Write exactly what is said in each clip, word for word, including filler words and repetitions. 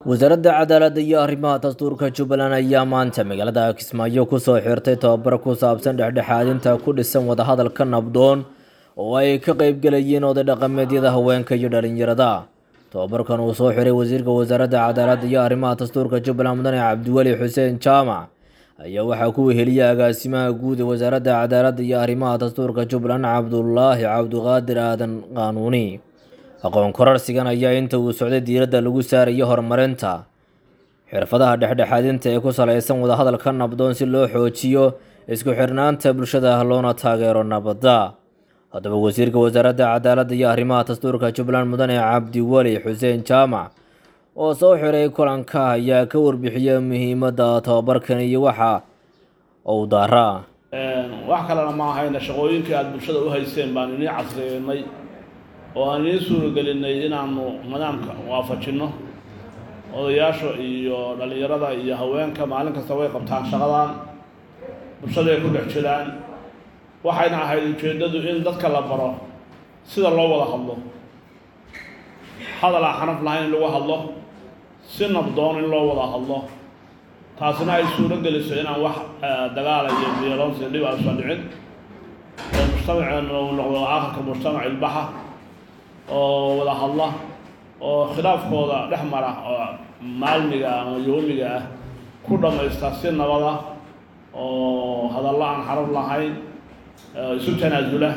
wasaaradda cadaaladda iyo arrimaha dastuurka Jubbaland ayaa maanta magaalada Kismaayo ku soo xirtay tababar ku saabsan dhexdhexaadinta ku dhisan wadahadalka nabdoon oo ay ka qayb galayeen oday dhaqameedyada haweenka iyo dhalinyarada. tababarkan uu soo xiray wasiirka wasaaradda cadaaladda iyo arrimaha dastuurka Jubbaland Mudane Cabdiweli Xuseen Jaamac ayaa waxaa ku weheliyay agaasimaha guud ee wasaaradda cadaaladda iyo arrimaha dastuurka Jubbaland Cabdullaahi Cabdiqaadir Aadan Qaanuuni. aqoon kororsigan ayaa inta uu socday diiradda lagu saarayo horumarinta xirfadaha dhexdhexaadinta ee ku saleysan wadahadalka nabdoon si loo xoojiyo isku xirnaanta bulshada loona taageero nabadda. haddaba wasiirka wasaaradda cadaaladda iyo arrimaha dastuurka Jubbaland Mudane Cabdiweli Xuseen Jaamac oo soo xiray kulanka ayaa ka warbixiyay muhiimadda tababarkan iyo waxa uu daaraa. wax kalena ma ahayna shaqooyinkii aad bulshada u hayseen baan inii casriyeynay oo aan inii suuragelinay inaanu nidaamka waafajinno. odayaasha iyo dhalinyarada iyo haweenka maalin kasta way qabtaan shaqadan, bulshada ay ku dhex jiraan. waxayna ahayd ujeeddadu in dadka la baro sida loo wada hadlo, hadal aan xaraf lahayn in lagu hadlo, si nabdoon in loo wada hadlo. taasina ay suuro geliso inaan wax dagaal iyo violence dhib aysan dhicin. mujtamaceena uu noqdo aakhirka mujtamac ilbaxa oo wada hadla oo khilaafkooda dhex mara oo maalmiga ama yoomiga ah ku dhamaysta si nabada oo hadallo aan xaraf lahayn isu tanaasula.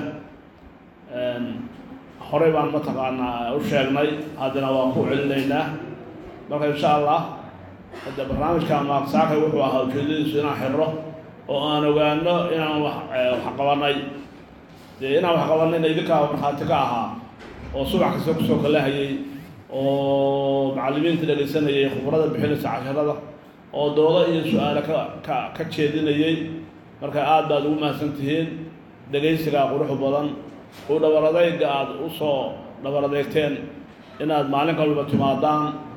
horey baan mataqaanaa u sheegnay, haddana waa ku celinaynaa. marka insha allah hadda barnaamijka maaqsaakay wuxuu ahaa ujeedadiisu inaan xirro oo aan ogaano inaan wax wax qabanay. dee inaan wax qabanayna idinkaa markhaati ka ahaa oo subax kasta kusoo kalahayay, oo macallimiinta dhegaysanayay, khubarada bixinaysa casharada, oo doodo iyo su-aalo ka ka ka jeedinayay. marka aad baad ugu mahadsan tihiin dhegaysigaa quruxu badan u dhabar adayga aad u soo dhabar adeegteen inaad maalin kalba timaadaan.